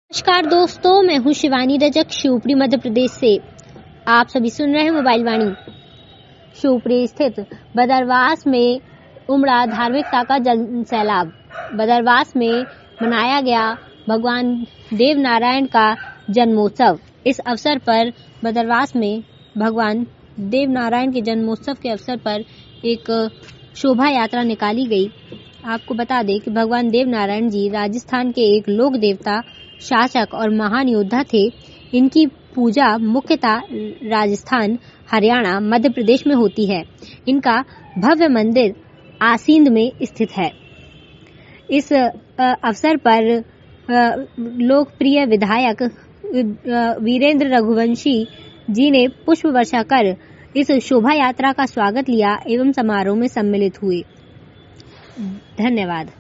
नमस्कार दोस्तों, मैं हूं शिवानी रजक शिवपुरी मध्य प्रदेश से। आप सभी सुन रहे हैं मोबाइल वाणी। शिवपुरी स्थित बदरवास में उमड़ा धार्मिकता का जन सैलाब। बदरवास में मनाया गया भगवान देव नारायण का जन्मोत्सव। इस अवसर पर बदरवास में भगवान देव नारायण के जन्मोत्सव के अवसर पर एक शोभा यात्रा निकाली गई। आपको बता दें कि भगवान देव नारायण जी राजस्थान के एक लोक देवता, शासक और महान योद्धा थे। इनकी पूजा मुख्यतः राजस्थान, हरियाणा, मध्य प्रदेश में होती है। इनका भव्य मंदिर आसींद में स्थित है। इस अवसर पर लोकप्रिय विधायक वीरेंद्र रघुवंशी जी ने पुष्प वर्षा कर इस शोभा यात्रा का स्वागत लिया एवं समारोह में सम्मिलित हुए। धन्यवाद।